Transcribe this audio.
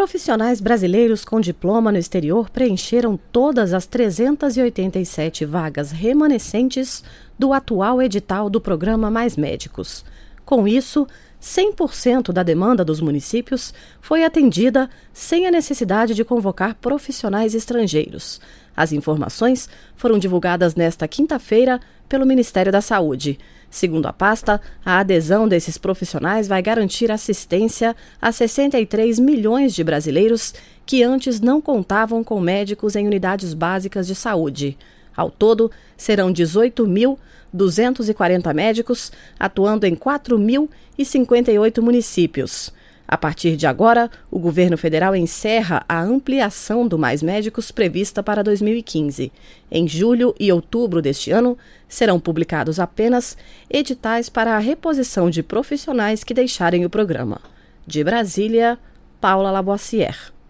Profissionais brasileiros com diploma no exterior preencheram todas as 387 vagas remanescentes do atual edital do programa Mais Médicos. Com isso, 100% da demanda dos municípios foi atendida sem a necessidade de convocar profissionais estrangeiros. As informações foram divulgadas nesta quinta-feira pelo Ministério da Saúde. Segundo a pasta, a adesão desses profissionais vai garantir assistência a 63 milhões de brasileiros que antes não contavam com médicos em unidades básicas de saúde. Ao todo, serão 18.240 médicos atuando em 4.058 municípios. A partir de agora, o governo federal encerra a ampliação do Mais Médicos prevista para 2015. Em julho e outubro deste ano, serão publicados apenas editais para a reposição de profissionais que deixarem o programa. De Brasília, Paula Laboissière.